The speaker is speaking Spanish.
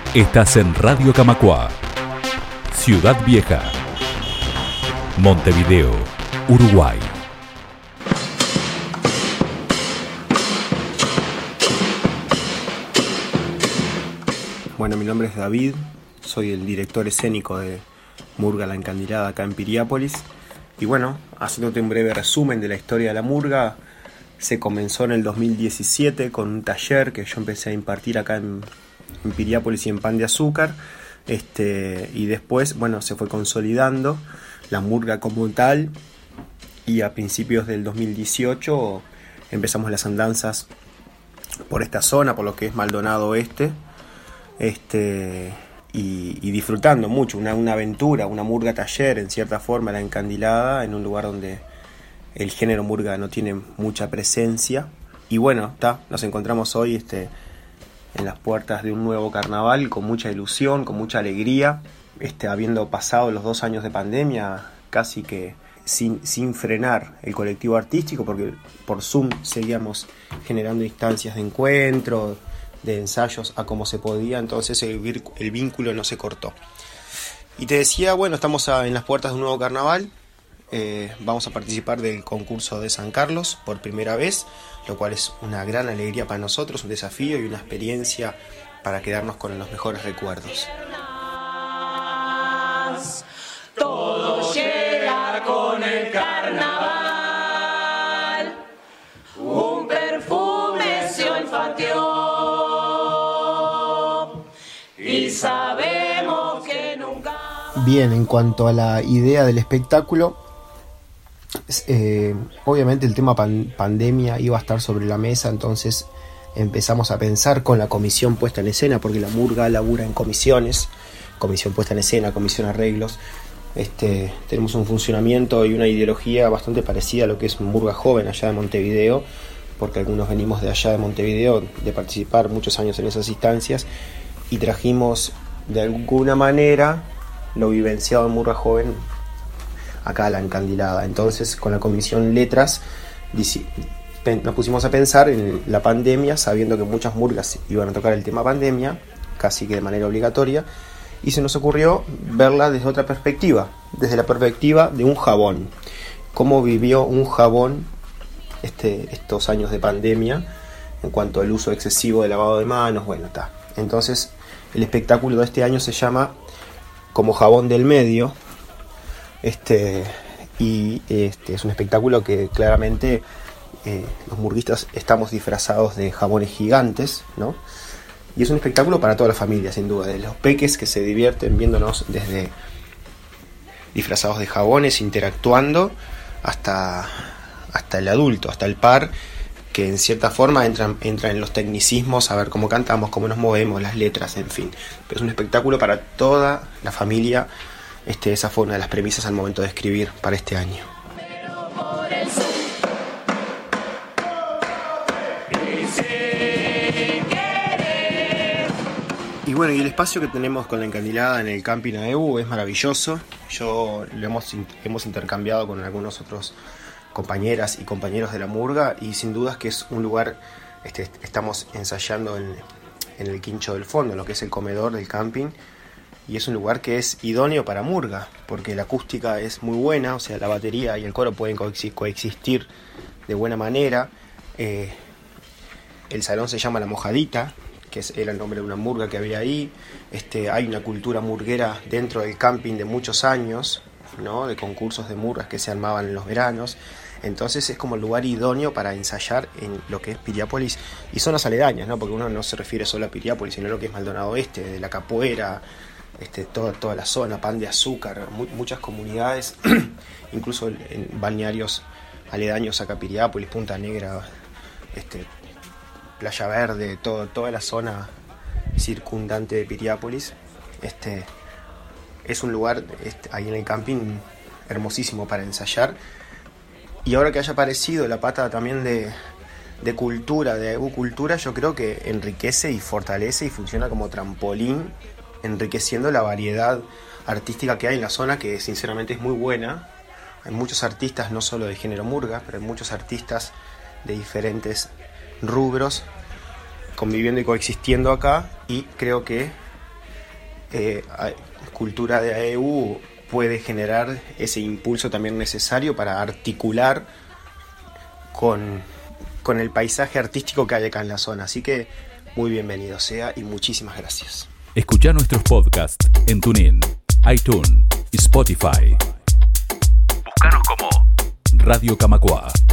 Estás en Radio Camacuá, Ciudad Vieja, Montevideo, Uruguay. Bueno, mi nombre es David, soy el director escénico de Murga La Encandilada acá en Piriápolis. Y bueno, haciéndote un breve resumen de la historia de la murga, se comenzó en el 2017 con un taller que yo empecé a impartir acá en Piriápolis y en Pan de Azúcar. Y después, bueno, se fue consolidando la murga como tal. Y a principios del 2018 empezamos las andanzas por esta zona, por lo que es Maldonado Oeste. Y disfrutando mucho, una aventura, una murga taller en cierta forma, La Encandilada, en un lugar donde el género murga no tiene mucha presencia. Y bueno, nos encontramos hoy en las puertas de un nuevo carnaval con mucha ilusión, con mucha alegría, habiendo pasado los 2 años de pandemia casi que sin frenar el colectivo artístico, porque por Zoom seguíamos generando instancias de encuentro, de ensayos a como se podía, entonces el vínculo no se cortó. Y te decía, bueno, estamos en las puertas de un nuevo carnaval. Vamos a participar del concurso de San Carlos por primera vez, lo cual es una gran alegría para nosotros, un desafío y una experiencia para quedarnos con los mejores recuerdos. Todo llega con el carnaval, un perfume se olfateó y sabemos que nunca... Bien, en cuanto a la idea del espectáculo, obviamente el tema pandemia iba a estar sobre la mesa, entonces empezamos a pensar con la comisión puesta en escena, porque la murga labura en comisiones, comisión puesta en escena, comisión arreglos. Tenemos un funcionamiento y una ideología bastante parecida a lo que es Murga Joven allá de Montevideo, porque algunos venimos de allá de Montevideo, de participar muchos años en esas instancias, y trajimos de alguna manera lo vivenciado en Murga Joven acá a La Encandilada. Entonces, con la comisión Letras nos pusimos a pensar en la pandemia, sabiendo que muchas murgas iban a tocar el tema pandemia, casi que de manera obligatoria, y se nos ocurrió verla desde otra perspectiva, desde la perspectiva de un jabón. Cómo vivió un jabón estos años de pandemia en cuanto al uso excesivo de lavado de manos. Entonces, el espectáculo de este año se llama Como Jabón del Medio. Es un espectáculo que claramente los murguistas estamos disfrazados de jabones gigantes, ¿no? Y es un espectáculo para toda la familia, sin duda, de los peques que se divierten viéndonos desde disfrazados de jabones, interactuando, hasta el adulto, hasta el par, que en cierta forma entra en los tecnicismos, a ver cómo cantamos, cómo nos movemos, las letras, en fin. Pero es un espectáculo para toda la familia. Esa fue una de las premisas al momento de escribir para este año. Y bueno, y el espacio que tenemos con La Encandilada en el Camping AEU es maravilloso. Lo hemos intercambiado con algunos otros compañeras y compañeros de la murga, y sin dudas que es un lugar, estamos ensayando en el quincho del fondo, lo que es el comedor del camping, y es un lugar que es idóneo para murga, porque la acústica es muy buena, o sea, la batería y el coro pueden coexistir de buena manera. El salón se llama La Mojadita, que era el nombre de una murga que había ahí. Hay una cultura murguera dentro del camping de muchos años, ¿no? De concursos de murgas que se armaban en los veranos. Entonces es como el lugar idóneo para ensayar en lo que es Piriápolis y zonas aledañas, ¿no? Porque uno no se refiere solo a Piriápolis, sino a lo que es Maldonado Oeste, de la Capuera, toda la zona, Pan de Azúcar, muchas comunidades, incluso en balnearios aledaños a Piriápolis, Punta Negra, Playa Verde, toda la zona circundante de Piriápolis. Es un lugar ahí en el camping hermosísimo para ensayar. Y ahora que haya aparecido la pata también de cultura, de cultura, yo creo que enriquece y fortalece y funciona como trampolín, enriqueciendo la variedad artística que hay en la zona, que sinceramente es muy buena. Hay muchos artistas, no solo de género murga, pero hay muchos artistas de diferentes rubros conviviendo y coexistiendo acá, y creo que Cultura de AEU puede generar ese impulso también necesario para articular con el paisaje artístico que hay acá en la zona. Así que muy bienvenido sea y muchísimas gracias. Escuchá nuestros podcasts en TuneIn, iTunes y Spotify. Búscanos como Radio Camacua.